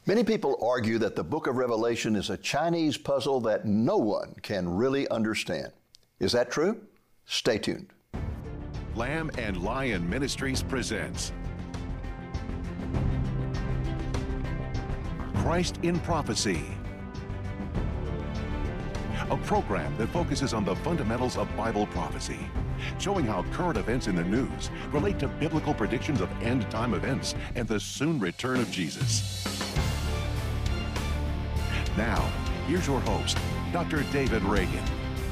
Many people argue that the book of Revelation is a Chinese puzzle that no one can really understand. Is that true? Stay tuned. Lamb and Lion Ministries presents Christ in Prophecy, a program that focuses on the fundamentals of Bible prophecy, showing how current events in the news relate to biblical predictions of end-time events and the soon return of Jesus. Now, here's your host, Dr. David Reagan.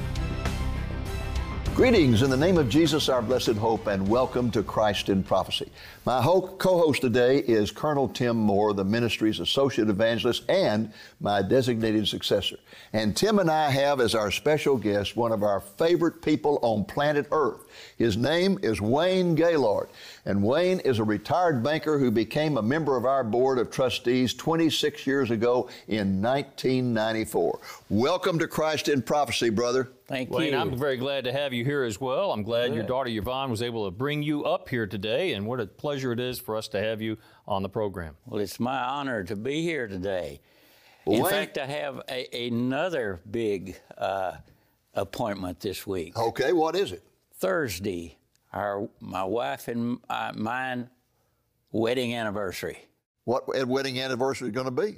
Greetings in the name of Jesus, our blessed hope, and welcome to Christ in Prophecy. My co-host today is Colonel Tim Moore, the ministry's associate evangelist and my designated successor. And Tim and I have as our special guest one of our favorite people on planet Earth. His name is Wayne Gaylord, and Wayne is a retired banker who became a member of our board of trustees 26 years ago in 1994. Welcome to Christ in Prophecy, brother. Thank Wayne, you. I'm very glad to have you here as well. I'm glad your daughter Yvonne was able to bring you up here today, and what a pleasure it is for us to have you on the program. Well, it's my honor to be here today. Well, In Wayne, fact, I have another big appointment this week. okay, what is it? Thursday, my wife and mine wedding anniversary. What wedding anniversary is going to be?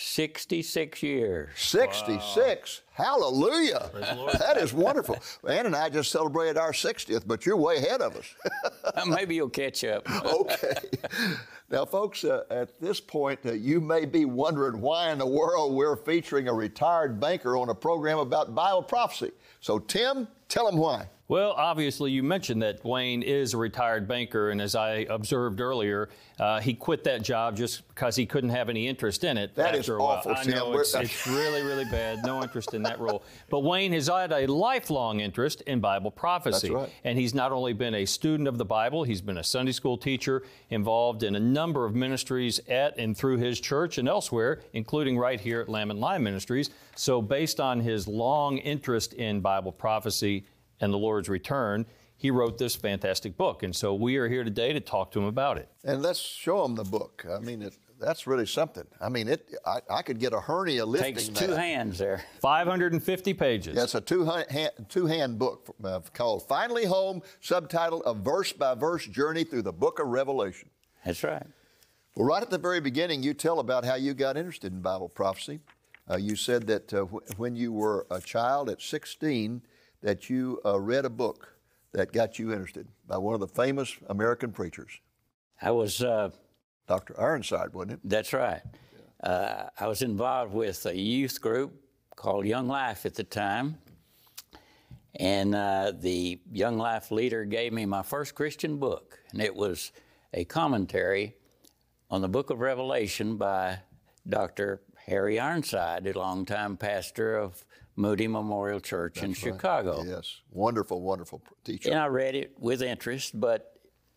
66 years. 66. Wow. Hallelujah. That is wonderful. Ann and I just celebrated our 60th, but you're way ahead of us. Maybe you'll catch up. Okay. Now, folks, at this point, you may be wondering why in the world we're featuring a retired banker on a program about Bible prophecy. So, Tim, tell them why. Well, obviously, you mentioned that Wayne is a retired banker, and as I observed earlier, he quit that job just because he couldn't have any interest in it. That is awful, I know, Tim. it's really, really bad. No interest in that role. But Wayne has had a lifelong interest in Bible prophecy. That's right. And he's not only been a student of the Bible, he's been a Sunday school teacher, involved in a number of ministries at and through his church and elsewhere, including right here at Lamb and Lion Ministries. So based on his long interest in Bible prophecy and the Lord's return, he wrote this fantastic book. And so we are here today to talk to him about it. And let's show him the book. I mean, that's really something. I mean, I could get a hernia lifting Takes that. two hands there. 550 pages. That's a two-hand book called Finally Home, subtitled A Verse-by-Verse Journey Through the Book of Revelation. That's right. Well, right at the very beginning, you tell about how you got interested in Bible prophecy. You said that when you were a child at 16, that you read a book that got you interested by one of the famous American preachers. I was... Dr. Ironside, wasn't it? That's right. I was involved with a youth group called Young Life at the time. And the Young Life leader gave me my first Christian book. And it was a commentary on the book of Revelation by Dr. Harry Ironside, a longtime pastor of Moody Memorial Church in Chicago. Yes, wonderful, wonderful teacher. And I read it with interest, but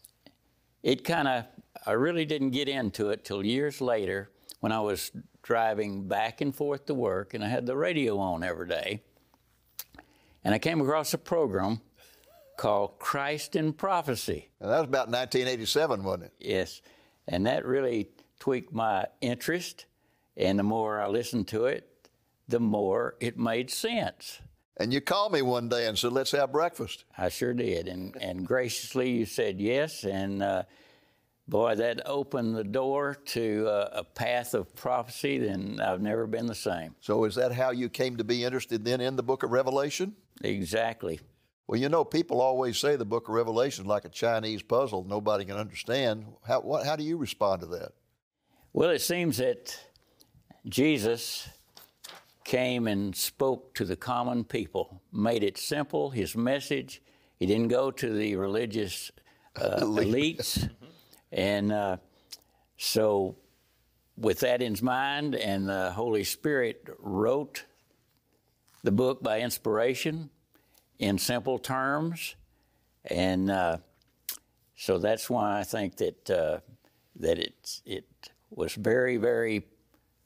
I really didn't get into it till years later when I was driving back and forth to work, and I had the radio on every day. And I came across a program called Christ in Prophecy. And that was about 1987, wasn't it? Yes, and that really tweaked my interest, and the more I listened to it, the more it made sense. And you called me one day and said, let's have breakfast. I sure did, and graciously you said yes, and boy, that opened the door to a path of prophecy, then I've never been the same. So is that how you came to be interested then in the book of Revelation? Exactly. Well, you know, people always say the book of Revelation is like a Chinese puzzle nobody can understand. How do you respond to that? Well, it seems that Jesus came and spoke to the common people, made it simple, his message. He didn't go to the religious elites. And so with that in mind, and the Holy Spirit wrote the book by inspiration in simple terms. And so that's why I think that it was very, very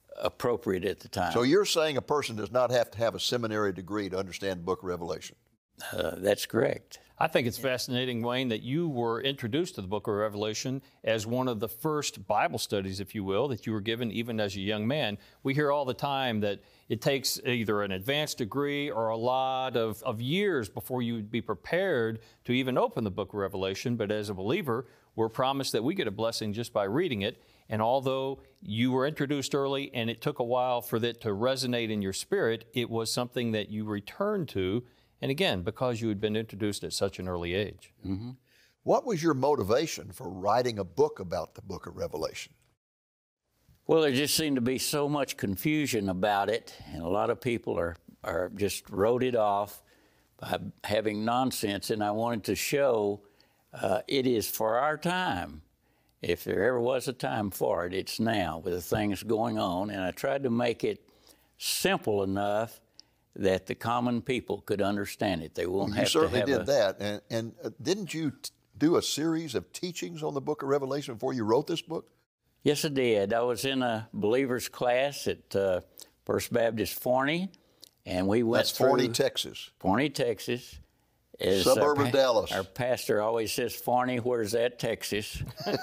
appropriate at the time. So you're saying a person does not have to have a seminary degree to understand the book of Revelation? That's correct. I think it's fascinating, Wayne, that you were introduced to the book of Revelation as one of the first Bible studies, if you will, that you were given even as a young man. We hear all the time that it takes either an advanced degree or a lot of years before you would be prepared to even open the book of Revelation. But as a believer, we're promised that we get a blessing just by reading it. And although you were introduced early and it took a while for that to resonate in your spirit, it was something that you returned to. And again, because you had been introduced at such an early age. Mm-hmm. What was your motivation for writing a book about the book of Revelation? Well, there just seemed to be so much confusion about it, and a lot of people are just wrote it off by having nonsense, and I wanted to show it is for our time. If there ever was a time for it, it's now with the things going on, and I tried to make it simple enough that the common people could understand it. They won't have to have You certainly did that. And didn't you do a series of teachings on the book of Revelation before you wrote this book? Yes, I did. I was in a believer's class at First Baptist Forney, and we went through... That's Forney, Texas. Forney, Texas. Suburb of Dallas. Our pastor always says, Forney, where's that, Texas?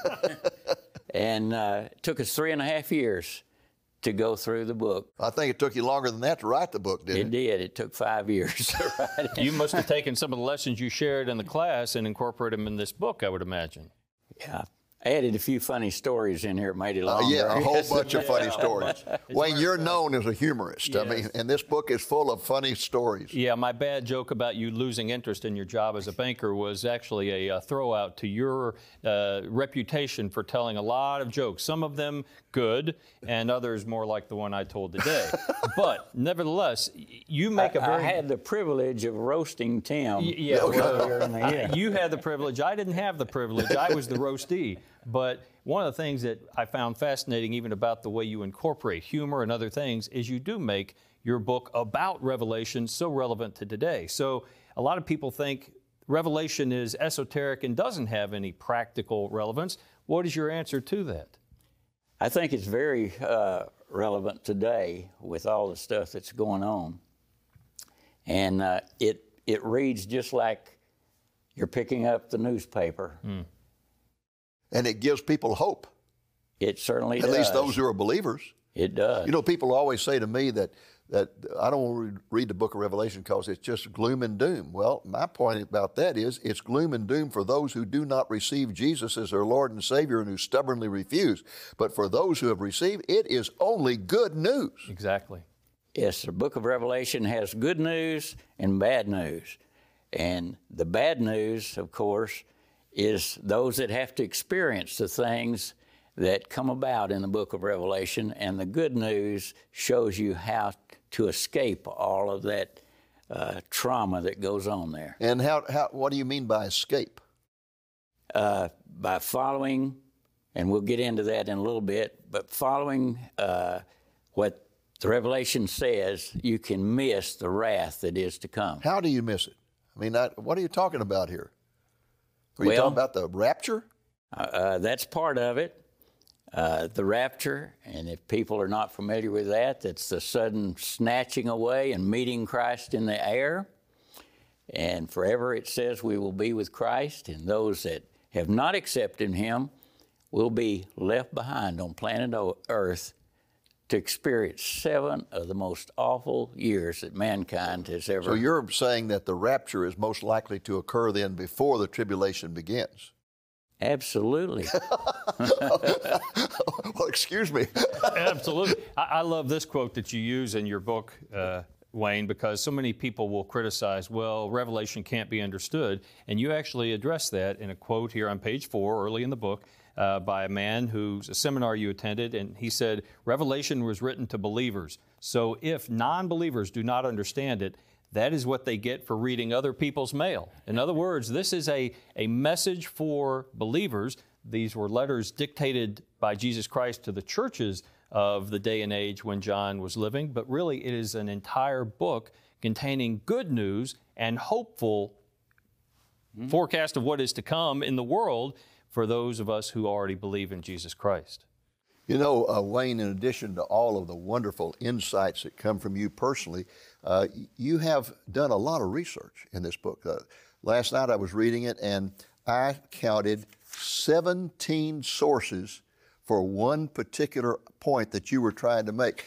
And it took us 3.5 years to go through the book. I think it took you longer than that to write the book, didn't it? It did. It took 5 years to write it. You must have taken some of the lessons you shared in the class and incorporated them in this book, I would imagine. Yeah. I added a few funny stories in here. It made it longer. Yeah, a whole bunch of funny stories. Wayne, you're known as a humorist. Yes. I mean, and this book is full of funny stories. Yeah, my bad joke about you losing interest in your job as a banker was actually a throw out to your reputation for telling a lot of jokes. Some of them good, and others more like the one I told today. But nevertheless, you make a very... I had the privilege of roasting Tim. Yeah, earlier in the year. You had the privilege. I didn't have the privilege. I was the roastee. But one of the things that I found fascinating even about the way you incorporate humor and other things is you do make your book about Revelation so relevant to today. So a lot of people think Revelation is esoteric and doesn't have any practical relevance. What is your answer to that? I think it's very relevant today with all the stuff that's going on. And it reads just like you're picking up the newspaper. Mm. And it gives people hope. It certainly does. At least those who are believers. It does. You know, people always say to me that I don't want to read the book of Revelation because it's just gloom and doom. Well, my point about that is it's gloom and doom for those who do not receive Jesus as their Lord and Savior and who stubbornly refuse. But for those who have received, it is only good news. Exactly. Yes, the book of Revelation has good news and bad news. And the bad news, of course, is those that have to experience the things that come about in the book of Revelation, and the good news shows you how to escape all of that trauma that goes on there. And what do you mean by escape? By following, and we'll get into that in a little bit, but following what the Revelation says, you can miss the wrath that is to come. How do you miss it? I mean, what are you talking about here? Are you talking about the rapture? That's part of it. The rapture, and if people are not familiar with that, that's the sudden snatching away and meeting Christ in the air. And forever it says we will be with Christ, and those that have not accepted Him will be left behind on planet Earth to experience 7 of the most awful years that mankind has ever... So you're saying that the rapture is most likely to occur then before the tribulation begins? Absolutely. Well, excuse me. Absolutely. I love this quote that you use in your book, Wayne, because so many people will criticize, well, Revelation can't be understood. And you actually address that in a quote here on page 4, early in the book, by a man who's a seminar you attended, and he said, Revelation was written to believers. So if non-believers do not understand it, that is what they get for reading other people's mail. In other words, this is a message for believers. These were letters dictated by Jesus Christ to the churches of the day and age when John was living, but really it is an entire book containing good news and hopeful forecast of what is to come in the world for those of us who already believe in Jesus Christ. You know, Wayne, in addition to all of the wonderful insights that come from you personally, you have done a lot of research in this book. Last night I was reading it, and I counted 17 sources for one particular point that you were trying to make.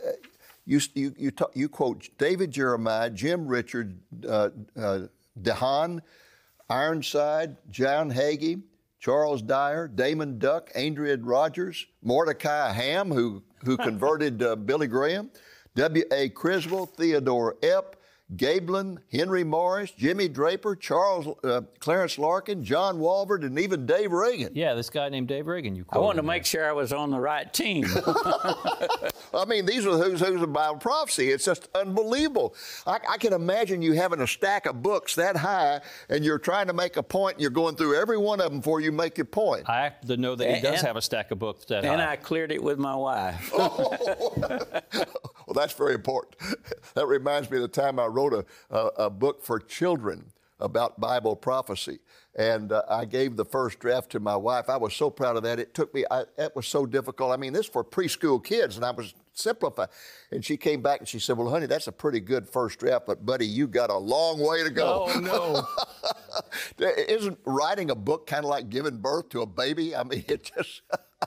You quote David Jeremiah, Jim Richard, DeHaan, Ironside, John Hagee, Charles Dyer, Damon Duck, Adrian Rogers, Mordecai Ham, who converted Billy Graham, W.A. Criswell, Theodore Epp, Gaebelin, Henry Morris, Jimmy Draper, Clarence Larkin, John Walvoord, and even Dave Reagan. Yeah, this guy named Dave Reagan. You I wanted to make sure I was on the right team. I mean, these are the who's of Bible prophecy. It's just unbelievable. I can imagine you having a stack of books that high, and you're trying to make a point, and you're going through every one of them before you make your point. I happen to know that he does have a stack of books that high. And I cleared it with my wife. Well, that's very important. That reminds me of the time I wrote a book for children about Bible prophecy. And I gave the first draft to my wife. I was so proud of that. It took me, that was so difficult. I mean, this is for preschool kids, and I was simplifying. And she came back and she said, well, honey, that's a pretty good first draft, but buddy, you got a long way to go. Oh, no. Isn't writing a book kind of like giving birth to a baby? I mean, it just...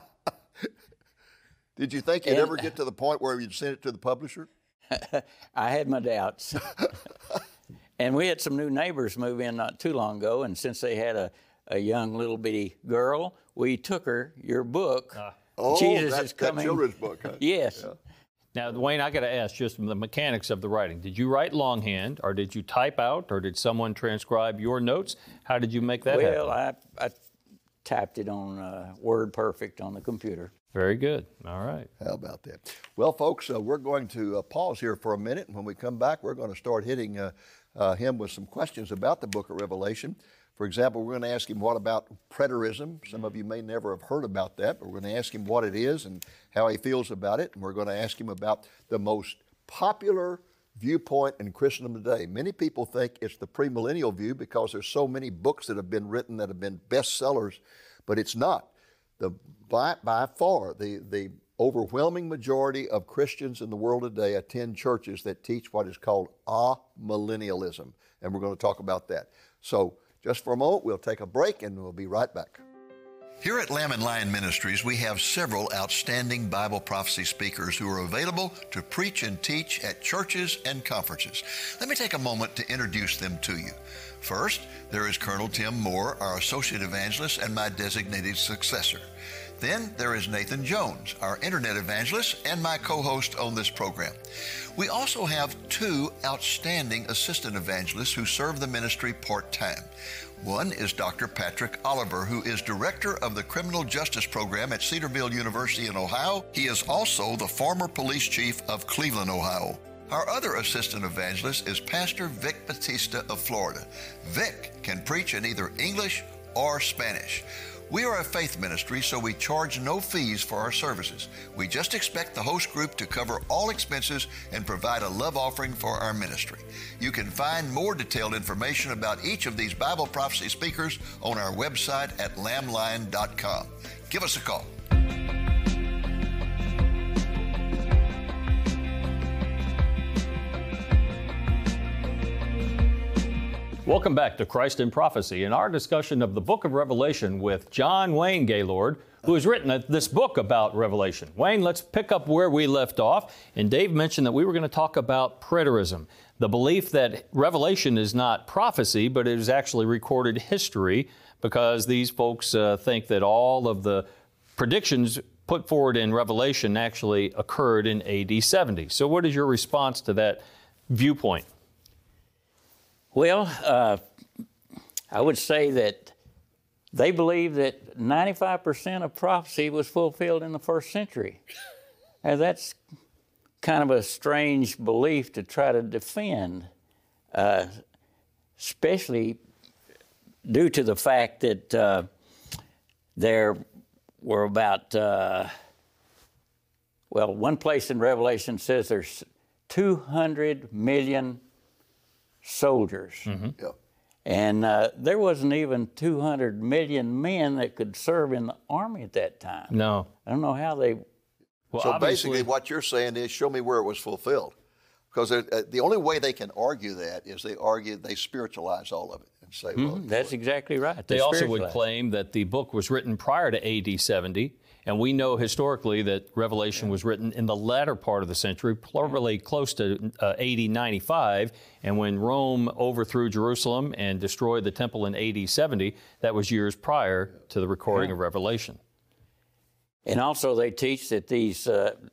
Did you think you'd ever get to the point where you'd send it to the publisher? I had my doubts. And we had some new neighbors move in not too long ago, and since they had a young little bitty girl, we took her your book. Jesus is Coming. That children's book, huh? Yes. Yeah. Now, Wayne, I got to ask just the mechanics of the writing. Did you write longhand, or did you type out, or did someone transcribe your notes? How did you make that happen? Well, I typed it on WordPerfect on the computer. Very good. All right. How about that? Well, folks, we're going to pause here for a minute. And when we come back, we're going to start hitting him with some questions about the book of Revelation. For example, we're going to ask him, what about preterism? Some of you may never have heard about that, but we're going to ask him what it is and how he feels about it. And we're going to ask him about the most popular viewpoint in Christendom today. Many people think it's the premillennial view because there's so many books that have been written that have been bestsellers, but it's not. By far, the overwhelming majority of Christians in the world today attend churches that teach what is called amillennialism, and we're going to talk about that. So just for a moment, we'll take a break, and we'll be right back. Here at Lamb and Lion Ministries, we have several outstanding Bible prophecy speakers who are available to preach and teach at churches and conferences. Let me take a moment to introduce them to you. First, there is Colonel Tim Moore, our Associate Evangelist and my designated successor. Then there is Nathan Jones, our Internet Evangelist and my co-host on this program. We also have two outstanding Assistant Evangelists who serve the ministry part-time. One is Dr. Patrick Oliver, who is Director of the Criminal Justice Program at Cedarville University in Ohio. He is also the former police chief of Cleveland, Ohio. Our other assistant evangelist is Pastor Vic Batista of Florida. Vic can preach in either English or Spanish. We are a faith ministry, so we charge no fees for our services. We just expect the host group to cover all expenses and provide a love offering for our ministry. You can find more detailed information about each of these Bible prophecy speakers on our website at lamblion.com. Give us a call. Welcome back to Christ in Prophecy and our discussion of the book of Revelation with John Wayne Gaylord, who has written this book about Revelation. Wayne, let's pick up where we left off. And Dave mentioned that we were going to talk about preterism, the belief that Revelation is not prophecy, but it is actually recorded history, because these folks think that all of the predictions put forward in Revelation actually occurred in AD 70. So what is your response to that viewpoint? Well, I would say that they believe that 95% of prophecy was fulfilled in the first century. And that's kind of a strange belief to try to defend, especially due to the fact that there were about, one place in Revelation says there's 200 million soldiers. Mm-hmm. Yep. And there wasn't even 200 million men that could serve in the army at that time. No. I don't know how they... Well, So obviously, basically what you're saying is show me where it was fulfilled. Because the only way they can argue that is they spiritualize all of it and say, well, That's exactly right. they also would spiritualize. claim that the book was written prior to AD 70, and we know historically that Revelation was written in the latter part of the century, probably close to AD 95, and when Rome overthrew Jerusalem and destroyed the temple in AD 70, that was years prior to the recording of Revelation. And also they teach that these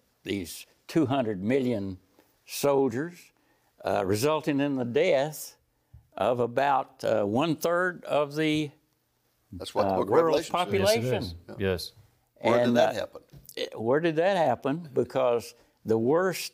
200 million soldiers, resulting in the death of about 1/3 of the that's what the book of world's Revelation says. population. Yes, it is. Yes. Where did that happen? Where did that happen? Because the worst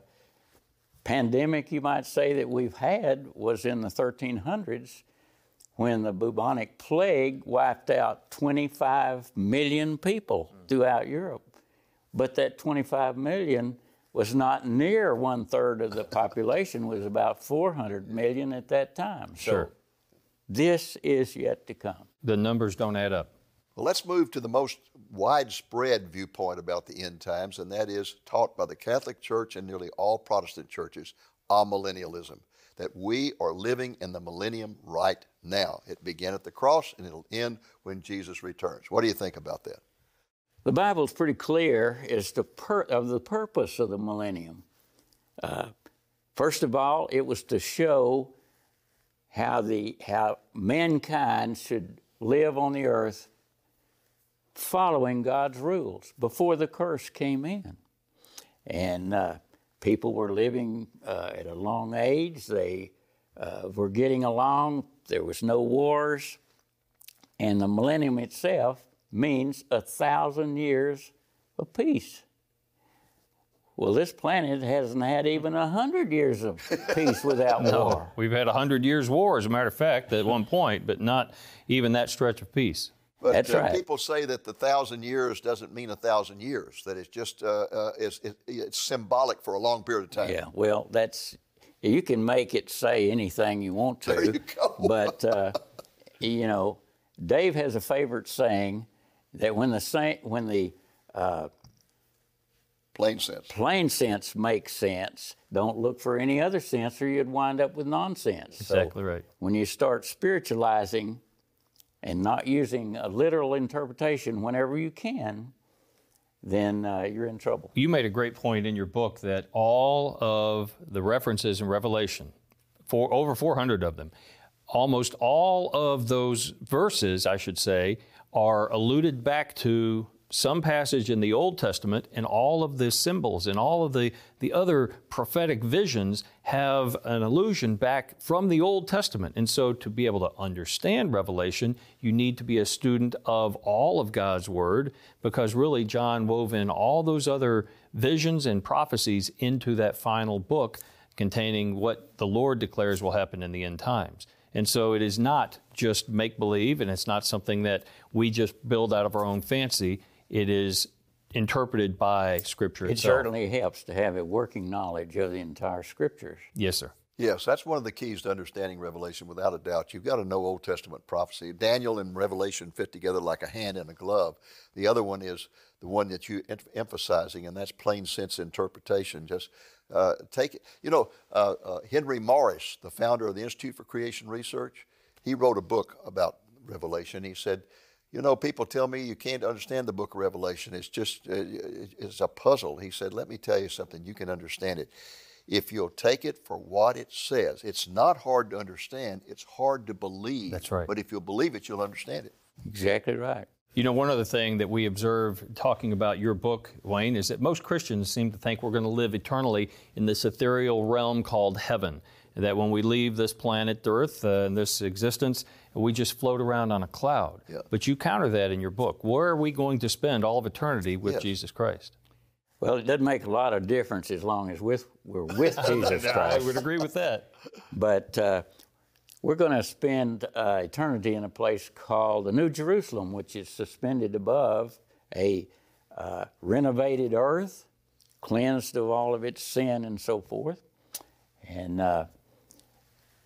pandemic, you might say, that we've had was in the 1300s when the bubonic plague wiped out 25 million people throughout Europe. But that 25 million was not near 1/3 of the population, was about 400 million at that time. So Sure. this is yet to come. The numbers don't add up. Well, let's move to the most widespread viewpoint about the end times, and that is taught by the Catholic Church and nearly all Protestant churches, amillennialism, that we are living in the millennium right now. It began at the cross, and it'll end when Jesus returns. What do you think about that? The Bible's pretty clear as to the purpose of the millennium. First of all, it was to show how mankind should live on the earth following God's rules before the curse came in. And people were living at a long age. They were getting along. There was no wars. And the millennium itself means 1,000 years of peace. Well, this planet hasn't had even 100 years of peace without war. We've had 100 years war, as a matter of fact, at one point, but not even that stretch of peace. But That's right. people say that the 1,000 years doesn't mean 1,000 years, that it's just it's symbolic for a long period of time. Yeah, well, you can make it say anything you want to. There you go. But, Dave has a favorite saying that when the Plain sense. sense makes sense, don't look for any other sense or you'd wind up with nonsense. Exactly right. When you start spiritualizing and not using a literal interpretation whenever you can, then you're in trouble. You made a great point in your book that all of the references in Revelation, over 400 of them, almost all of those verses, I should say, are alluded back to some passage in the Old Testament, and all of the symbols and all of the other prophetic visions have an allusion back from the Old Testament. And so to be able to understand Revelation, you need to be a student of all of God's Word, because really John wove in all those other visions and prophecies into that final book containing what the Lord declares will happen in the end times. And so it is not just make-believe, and it's not something that we just build out of our own fancy. It is interpreted by Scripture It itself. certainly helps to have a working knowledge of the entire Scriptures. Yes, sir. Yes, that's one of the keys to understanding Revelation, without a doubt. You've got to know Old Testament prophecy. Daniel and Revelation fit together like a hand and a glove. The other one is the one that you're emphasizing, and that's plain sense interpretation. Just take it. Henry Morris, the founder of the Institute for Creation Research, he wrote a book about Revelation. He said, people tell me you can't understand the book of Revelation. It's just, it's a puzzle. He said, let me tell you something, you can understand it. If you'll take it for what it says. It's not hard to understand, it's hard to believe. That's right. But if you'll believe it, you'll understand it. Exactly right. One other thing that we observe talking about your book, Wayne, is that most Christians seem to think we're going to live eternally in this ethereal realm called heaven. That when we leave this planet Earth and this existence, we just float around on a cloud. Yeah. But you counter that in your book. Where are we going to spend all of eternity with Yes. Jesus Christ? Well, it doesn't make a lot of difference as long as we're with Jesus I Christ. would agree with that. But we're going to spend eternity in a place called the New Jerusalem, which is suspended above a renovated earth, cleansed of all of its sin and so forth. And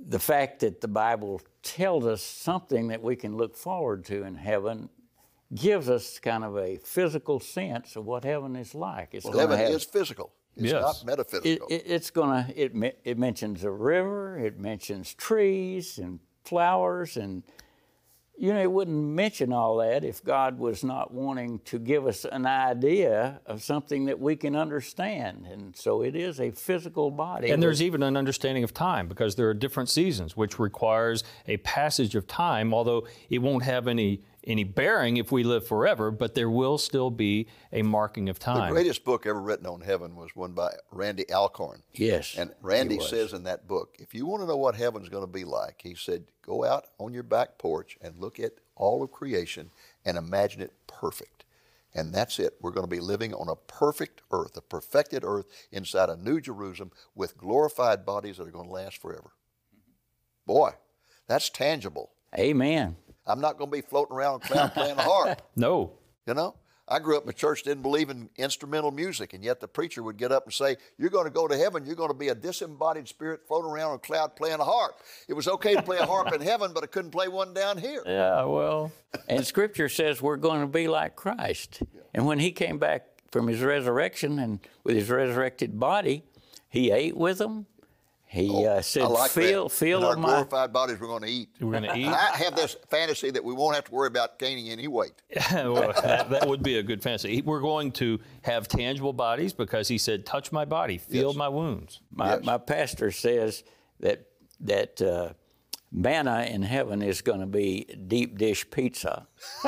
the fact that the Bible tells us something that we can look forward to in heaven gives us kind of a physical sense of what heaven is like. Well, heaven is physical. It's Yes. not metaphysical. It mentions a river, it mentions trees and flowers, and it wouldn't mention all that if God was not wanting to give us an idea of something that we can understand. And so it is a physical body. And there's even an understanding of time, because there are different seasons, which requires a passage of time, although it won't have any bearing if we live forever, but there will still be a marking of time. The greatest book ever written on heaven was one by Randy Alcorn. Yes. And Randy says in that book, if you want to know what heaven's going to be like, he said, go out on your back porch and look at all of creation and imagine it perfect. And that's it. We're going to be living on a perfect earth, a perfected earth inside a new Jerusalem with glorified bodies that are going to last forever. Boy, that's tangible. Amen. I'm not going to be floating around on a cloud playing a harp. No. You know, I grew up in a church that didn't believe in instrumental music, and yet the preacher would get up and say, you're going to go to heaven, you're going to be a disembodied spirit floating around on a cloud playing a harp. It was okay to play a harp in heaven, but I couldn't play one down here. Yeah, well. And Scripture says we're going to be like Christ. And when he came back from his resurrection and with his resurrected body, he ate with them. He said, I like feel in our of my... glorified bodies we're going to eat. We're going to eat. I have this fantasy that we won't have to worry about gaining any weight. Well, that would be a good fantasy. We're going to have tangible bodies, because he said, touch my body, feel my wounds. My pastor says that manna in heaven is going to be deep dish pizza.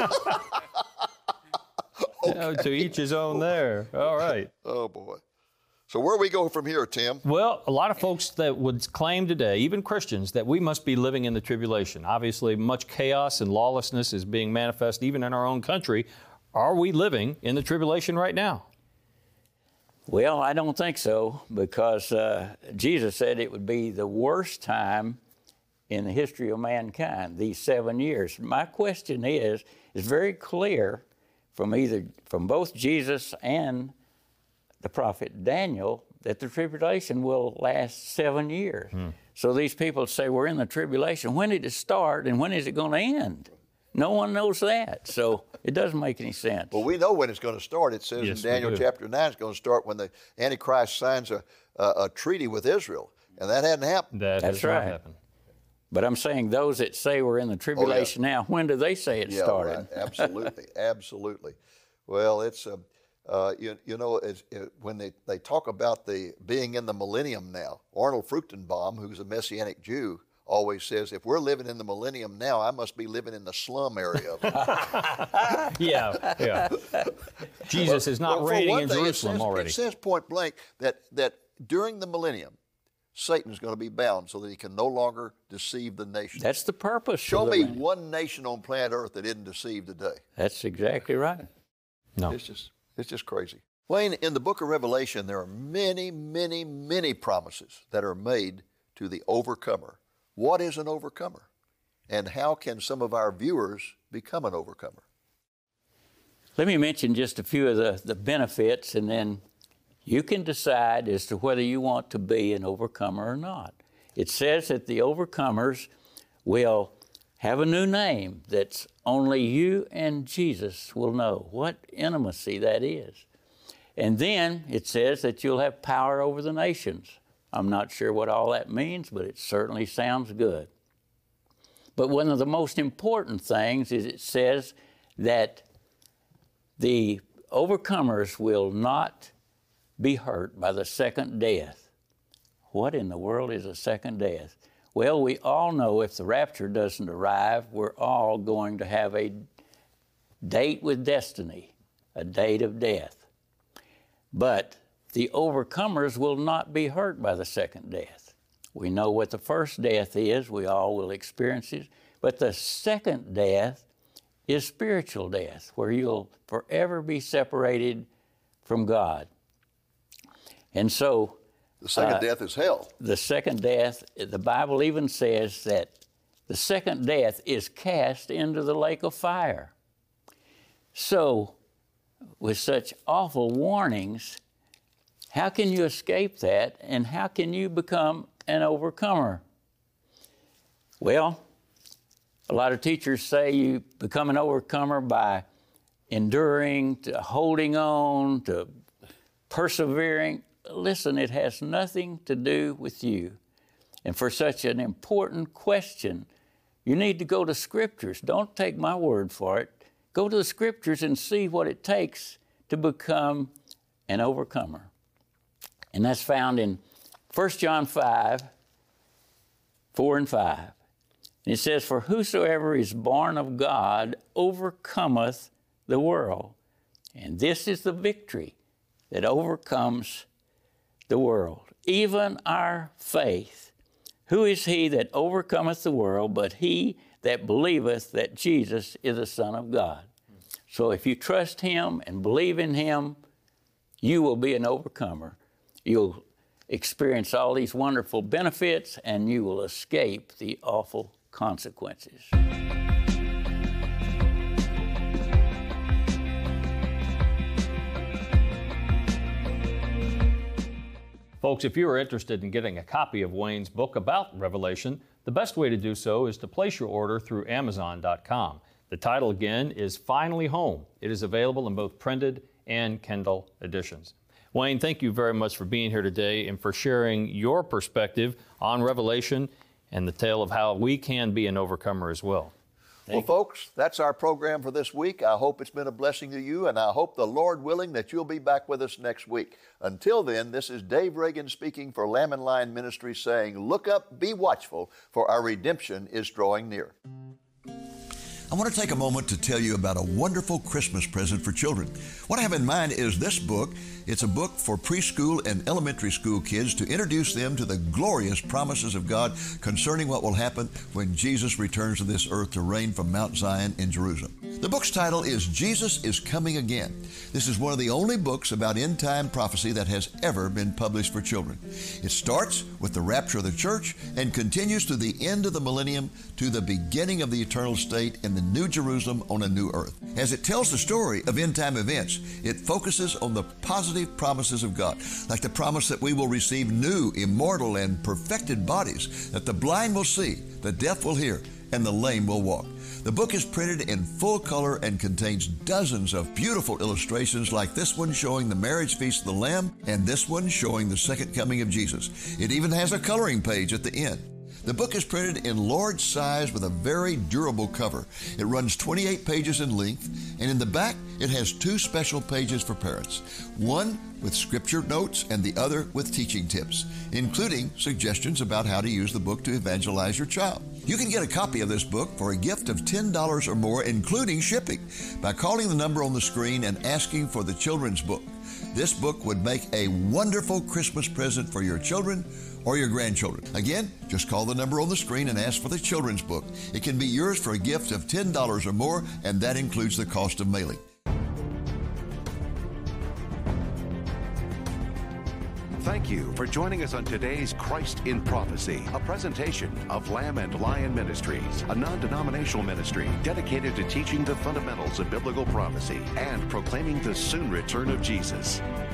To each his own there. All right. Oh, boy. So where do we go from here, Tim? Well, a lot of folks that would claim today, even Christians, that we must be living in the tribulation. Obviously, much chaos and lawlessness is being manifest even in our own country. Are we living in the tribulation right now? Well, I don't think so, because Jesus said it would be the worst time in the history of mankind, these 7 years. My question is very clear from both Jesus and the prophet Daniel, that the tribulation will last 7 years. So these people say we're in the tribulation. When did it start and when is it going to end? No one knows that. So it doesn't make any sense. Well, we know when it's going to start. It says Yes, in Daniel we do. chapter 9 it's going to start when the Antichrist signs a treaty with Israel. And that hadn't happened. That's That's not right. happened. But I'm saying those that say we're in the tribulation now, when do they say it started? Right. Absolutely. Absolutely. Well, it's... when they talk about the being in the millennium now, Arnold Fruchtenbaum, who's a Messianic Jew, always says, if we're living in the millennium now, I must be living in the slum area of it. Yeah. Jesus is not Well, for reigning one in thing, Jerusalem already. It says point blank that during the millennium, Satan is going to be bound so that he can no longer deceive the nations. That's the purpose. Show of the me millennium. one nation on planet Earth that isn't deceived today. That's exactly right. No. It's just crazy. Wayne, in the book of Revelation, there are many, many, many promises that are made to the overcomer. What is an overcomer? And how can some of our viewers become an overcomer? Let me mention just a few of the benefits, and then you can decide as to whether you want to be an overcomer or not. It says that the overcomers will have a new name that's only you and Jesus will know. What intimacy that is. And then it says that you'll have power over the nations. I'm not sure what all that means, but it certainly sounds good. But one of the most important things is it says that the overcomers will not be hurt by the second death. What in the world is a second death? Well, we all know if the rapture doesn't arrive, we're all going to have a date with destiny, a date of death. But the overcomers will not be hurt by the second death. We know what the first death is. We all will experience it. But the second death is spiritual death, where you'll forever be separated from God. And so The second death is hell. the second death, the Bible even says that the second death is cast into the lake of fire. So, with such awful warnings, how can you escape that, and how can you become an overcomer? Well, a lot of teachers say you become an overcomer by enduring, to holding on, to persevering. Listen, it has nothing to do with you. And for such an important question, you need to go to Scriptures. Don't take my word for it. Go to the Scriptures and see what it takes to become an overcomer. And that's found in 1 John 5, 4 and 5. And it says, "For whosoever is born of God overcometh the world. And this is the victory that overcomes the world, even our faith. Who is he that overcometh the world but he that believeth that Jesus is the Son of God?" So if you trust him and believe in him, you will be an overcomer. You'll experience all these wonderful benefits and you will escape the awful consequences. Folks, if you are interested in getting a copy of Wayne's book about Revelation, the best way to do so is to place your order through Amazon.com. The title again is Finally Home. It is available in both printed and Kindle editions. Wayne, thank you very much for being here today and for sharing your perspective on Revelation and the tale of how we can be an overcomer as well. Well, folks, that's our program for this week. I hope it's been a blessing to you, and I hope, the Lord willing, that you'll be back with us next week. Until then, this is Dave Reagan speaking for Lamb and Lion Ministries, saying, look up, be watchful, for our redemption is drawing near. I want to take a moment to tell you about a wonderful Christmas present for children. What I have in mind is this book. It's a book for preschool and elementary school kids to introduce them to the glorious promises of God concerning what will happen when Jesus returns to this earth to reign from Mount Zion in Jerusalem. The book's title is Jesus is Coming Again. This is one of the only books about end-time prophecy that has ever been published for children. It starts with the rapture of the church and continues to the end of the millennium to the beginning of the eternal state in the New Jerusalem on a new earth. As it tells the story of end-time events, it focuses on the positive promises of God, like the promise that we will receive new, immortal, and perfected bodies, that the blind will see, the deaf will hear, and the lame will walk. The book is printed in full color and contains dozens of beautiful illustrations, like this one showing the marriage feast of the Lamb and this one showing the second coming of Jesus. It even has a coloring page at the end. The book is printed in large size with a very durable cover. It runs 28 pages in length, and in the back it has two special pages for parents, one with scripture notes and the other with teaching tips, including suggestions about how to use the book to evangelize your child. You can get a copy of this book for a gift of $10 or more, including shipping, by calling the number on the screen and asking for the children's book. This book would make a wonderful Christmas present for your children or your grandchildren. Again, just call the number on the screen and ask for the children's book. It can be yours for a gift of $10 or more, and that includes the cost of mailing. Thank you for joining us on today's Christ in Prophecy, a presentation of Lamb and Lion Ministries, a non-denominational ministry dedicated to teaching the fundamentals of biblical prophecy and proclaiming the soon return of Jesus.